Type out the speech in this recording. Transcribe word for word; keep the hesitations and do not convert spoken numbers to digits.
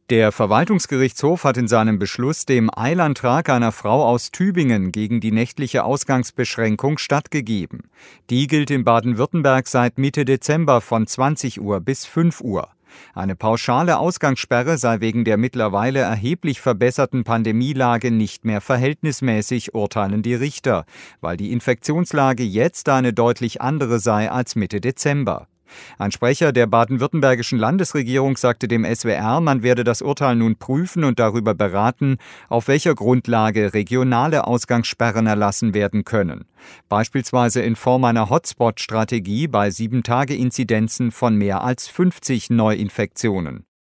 Der Verwaltungsgerichtshof hat in seinem Beschluss dem Eilantrag einer Frau aus Tübingen gegen die nächtliche Ausgangsbeschränkung stattgegeben. Die gilt in Baden-Württemberg seit Mitte Dezember von zwanzig Uhr bis fünf Uhr. Eine pauschale Ausgangssperre sei wegen der mittlerweile erheblich verbesserten Pandemielage nicht mehr verhältnismäßig, urteilen die Richter, weil die Infektionslage jetzt eine deutlich andere sei als Mitte Dezember. Ein Sprecher der baden-württembergischen Landesregierung sagte dem S W R, man werde das Urteil nun prüfen und darüber beraten, auf welcher Grundlage regionale Ausgangssperren erlassen werden können. Beispielsweise in Form einer Hotspot-Strategie bei sieben Tage Inzidenzen von mehr als fünfzig Neuinfektionen.